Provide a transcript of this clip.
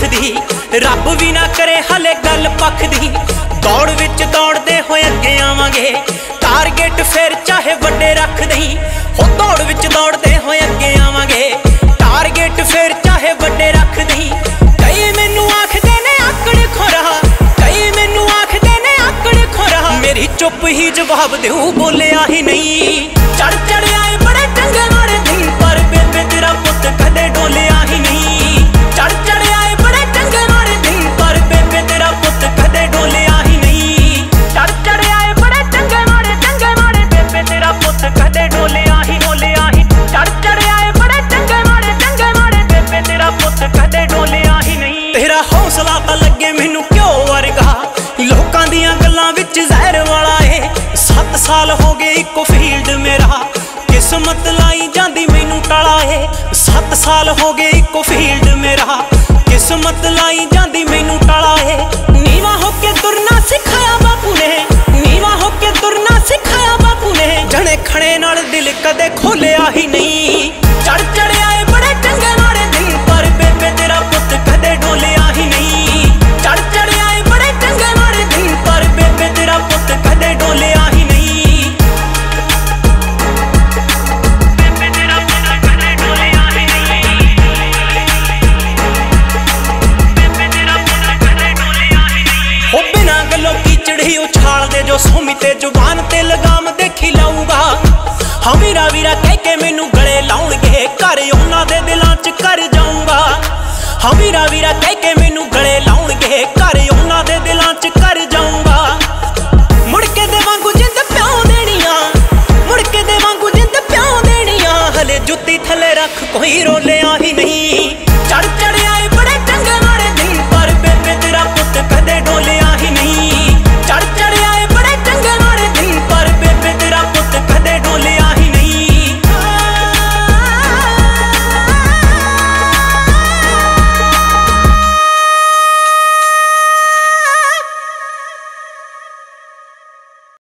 दी, रब भी ना करे हले गल पख दी। दौड़ विच दौड़दे होए अगे आवांगे, टारगेट फिर चाहे वड्डे रख दई। हो दौड़ विच दौड़दे होए अगे आवांगे, टारगेट फिर चाहे वड्डे रख दई। कई मैनू आखदे ने आकड़ खोरा, कई मैनू आखदे ने आकड़ खोरा। मेरी चुप ही जवाब देऊ, बोलिया ही नहीं। चढ़ चढ़ आए बड़े चंगे माड़े दिन, पर बेबे तेरा पुत कदे डोलिया ही नहीं। चढ़ चढ़ आए बड़े चंगे माड़े दिन, पर बेबे तेरा पुत कदे डोलिया ही नहीं। चढ़ चढ़ आए बड़े चंगे माड़े बेबे तेरा पुत कदे डोलिया ही ही। चढ़ चढ़ आए बड़े चंगे माड़े बेबे तेरा पुत कदे डोलिया ही नहीं। तेरा हौसला तां लगे मैनू क्यों वर्गा, लोकां दियां गल्लां विच जहर वाला है। 7 साल हो गए इको फील्ड मेरा, किस्मत लाई जांदी मैनू टाला है। 7 साल हो गए इको फील्ड मेरा, किस्मत लाई जांदी मैनू टाला है। नीवा होके तुरना सिखाया बापू ने, नीवा होके तुरना सिखाया बापू ने। जने खड़े नाल दिल कदे खोलिया ही नहीं। चढ़ चढ़ आए बड़े चंगे माड़े दिन, पर बेबे तेरा पुत कदे डोलिया ही नहीं। चढ़ चढ़ आए बड़े चंगे माड़े दिन, पर बेबे तेरा पुत कदे डोलिया ही नहीं। चिड़ी उछाल दे जो सोमी ते जुबान ते लगाम देखी लाऊंगा। हाँ वीरा वीरा कह के मैनू गले लाउणगे, घर उन्हां दे दिलां च कर जाऊंगा। हाँ वीरा वीरा कह के मैनू गले लाउणगे, घर उन्हां दे दिलां च कर जाऊंगा। मुड़ के दे वांगू जिंद प्याओ देनियां, मुड़ के दे वांगू जिंद प्याओ देनियां। हले जुत्ती थले रख कोई रोलिया ही नहीं।